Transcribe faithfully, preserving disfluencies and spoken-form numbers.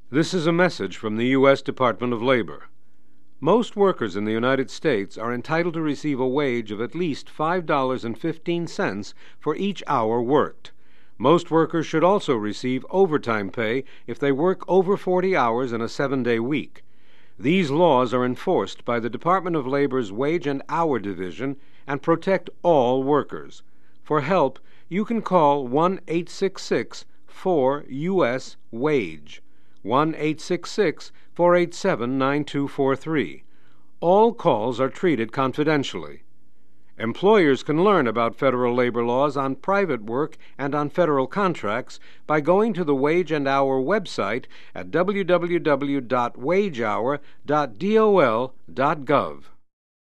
This is a message from the U S Department of Labor. Most workers in the United States are entitled to receive a wage of at least five dollars and fifteen cents for each hour worked. Most workers should also receive overtime pay if they work over forty hours in a seven-day week. These laws are enforced by the Department of Labor's Wage and Hour Division and protect all workers. For help, you can call one eight six six, four U S, WAGE. one eight six six, four eight seven, nine two four three. All calls are treated confidentially. Employers can learn about federal labor laws on private work and on federal contracts by going to the Wage and Hour website at w w w dot wage hour dot d o l dot gov.